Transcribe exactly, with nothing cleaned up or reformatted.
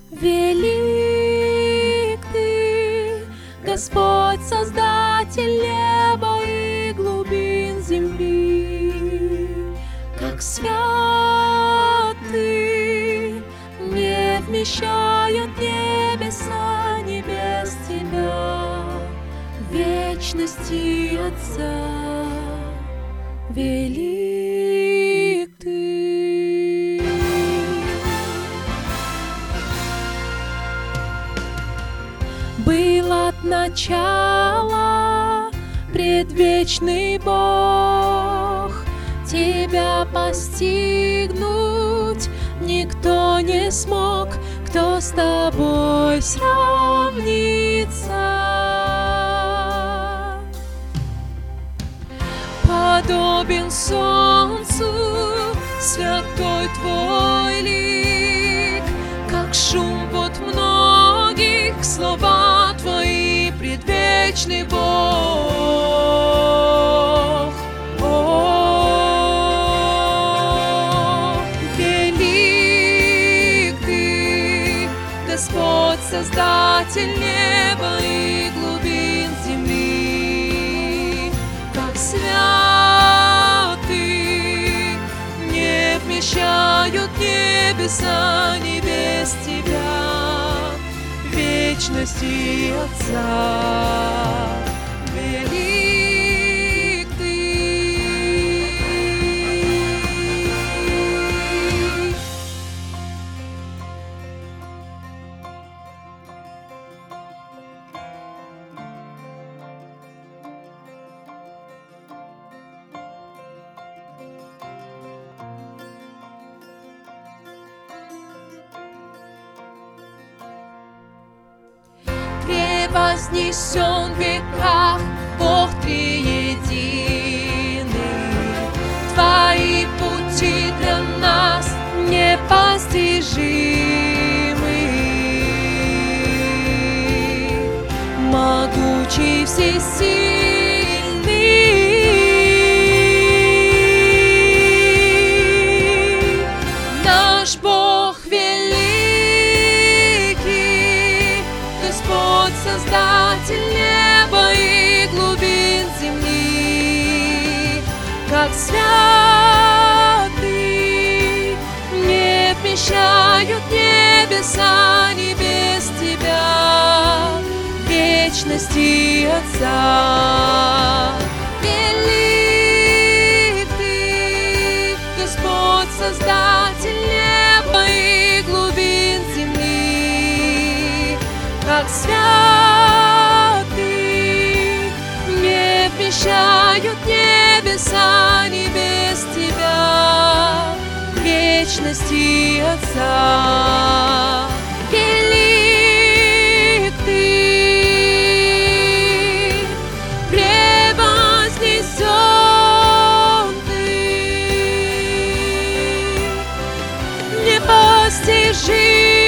Велик Ты, Господь, Создатель неба и глубин земли. Как свят Ты, не вмещают небеса небес Тебя, вечности Отца. Велик Ты. Был от начала предвечный Бог, Тебя постигнуть никто не смог, кто с Тобой сравнится. Подобен солнцу святой Твой лик, как шум вод многих, слова Твои, предвечный Бог. О, велик Ты, Господь, Создатель неба и глубин земли. Как свят Ты, не вмещают небеса небес Тебя, вечности Отца. Велик Ты. Вознесен в веках Бог триединый. Твои пути для нас непостижимы. Могучий, всесильный, наш Бог великий, Господь, Создатель неба и глубин земли. Как свят Ты, не вмещают небеса небес Тебя, вечности Отца. Велик Ты, Господь, Создатель неба и глубин земли. Как свят Ты, не вмещают небеса небес Тебя, вечности Отца. Велик Ты, превознесен Ты, непостижим.